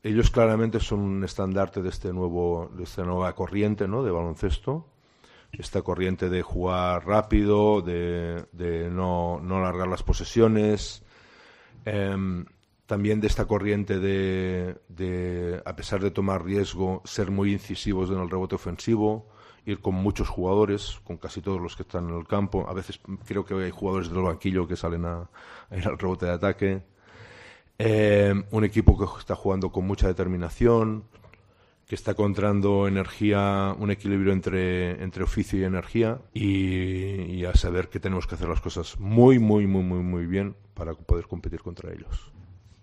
Ellos claramente son un estandarte de de esta nueva corriente, ¿no?, de baloncesto. Esta corriente de jugar rápido, de no alargar las posesiones. También de esta corriente a pesar de tomar riesgo, ser muy incisivos en el rebote ofensivo, ir con muchos jugadores, con casi todos los que están en el campo. A veces creo que hay jugadores del banquillo que salen a ir al rebote de ataque. Un equipo que está jugando con mucha determinación, que está encontrando energía, un equilibrio entre oficio y energía, y a saber que tenemos que hacer las cosas muy, muy, muy, muy, muy bien para poder competir contra ellos.